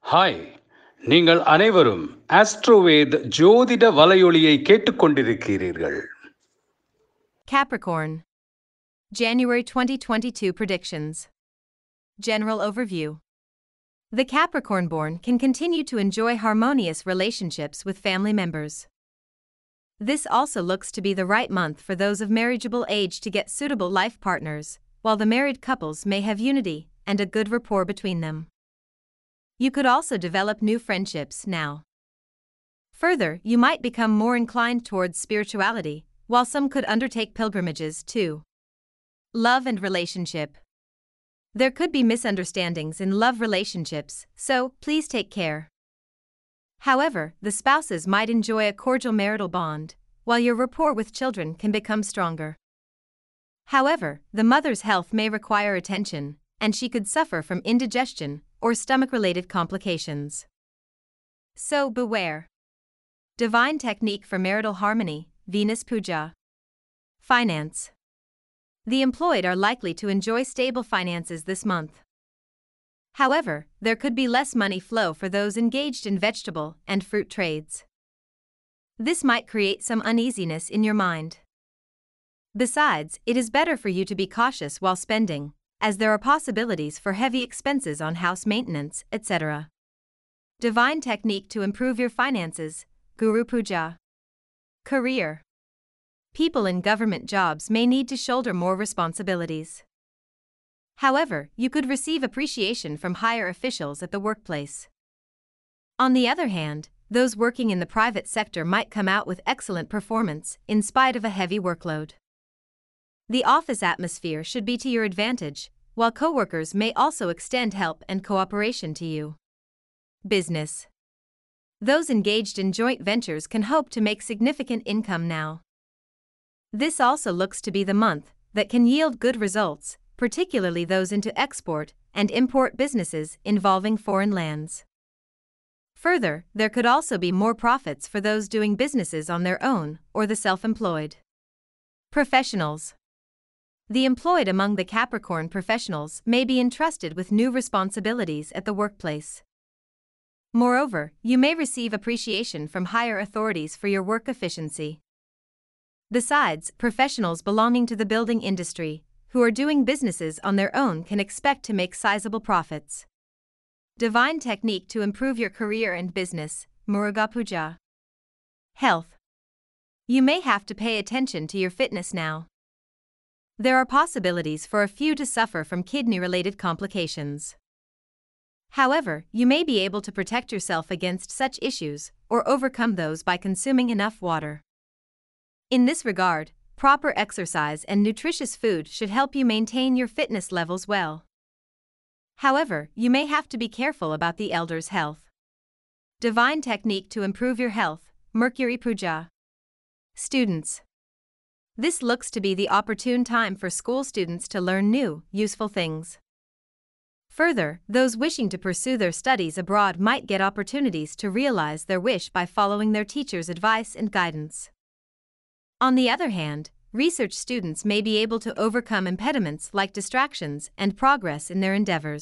Hi, நீங்கள் அனைவரும் ஆஸ்ட்ரோவேத் ஜோதிட வலையொலியை கேட்டுக்கொண்டிருக்கிறீர்கள். Capricorn. January 2022 predictions. General overview. The Capricorn-born can continue to enjoy harmonious relationships with family members. This also looks to be the right month for those of marriageable age to get suitable life partners, while the married couples may have unity and a good rapport between them. You could also develop new friendships now. Further, you might become more inclined towards spirituality, while some could undertake pilgrimages too. Love and relationship. There could be misunderstandings in love relationships, so please take care. However, the spouses might enjoy a cordial marital bond, while your rapport with children can become stronger. However, the mother's health may require attention, and she could suffer from indigestion or stomach-related complications. So beware. Divine technique for marital harmony, Venus Puja. Finance. The employed are likely to enjoy stable finances this month. However, there could be less money flow for those engaged in vegetable and fruit trades. This might create some uneasiness in your mind. Besides, it is better for you to be cautious while spending, as there are possibilities for heavy expenses on house maintenance, etc. Divine technique to improve your finances, Guru Puja. Career. People in government jobs may need to shoulder more responsibilities. However, you could receive appreciation from higher officials at the workplace. On the other hand, those working in the private sector might come out with excellent performance in spite of a heavy workload. The office atmosphere should be to your advantage, while coworkers may also extend help and cooperation to you. Business. Those engaged in joint ventures can hope to make significant income now. This also looks to be the month that can yield good results, particularly those into export and import businesses involving foreign lands. Further, there could also be more profits for those doing businesses on their own or the self-employed. Professionals. The employed among the Capricorn professionals may be entrusted with new responsibilities at the workplace. Moreover, you may receive appreciation from higher authorities for your work efficiency. Besides, professionals belonging to the building industry, who are doing businesses on their own, can expect to make sizable profits. Divine technique to improve your career and business, Muruga Puja. Health. You may have to pay attention to your fitness now. There are possibilities for a few to suffer from kidney-related complications. However, you may be able to protect yourself against such issues or overcome those by consuming enough water. In this regard, proper exercise and nutritious food should help you maintain your fitness levels well. However, you may have to be careful about the elder's health. Divine technique to improve your health, Mercury Puja. Students. This looks to be the opportune time for school students to learn new, useful things. Further, those wishing to pursue their studies abroad might get opportunities to realize their wish by following their teacher's advice and guidance. On the other hand, research students may be able to overcome impediments like distractions and progress in their endeavors.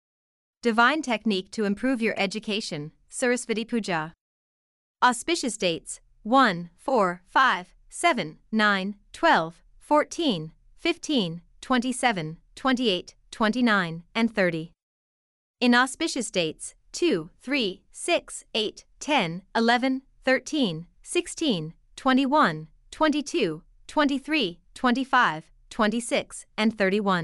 Divine technique to improve your education, Saraswati Puja. Auspicious dates: 1, 4, 5, 7, 9, 12, 14, 15, 27, 28, 29, and 30. Inauspicious dates: 2, 3, 6, 8, 10, 11, 13, 16, 21, 22, 23, 25, 26, and 31.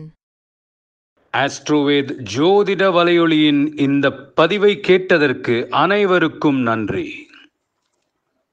AstroVed ஜோதிட வலையொலியின் இந்த பதிவை கேட்டதற்கு அனைவருக்கும் நன்றி.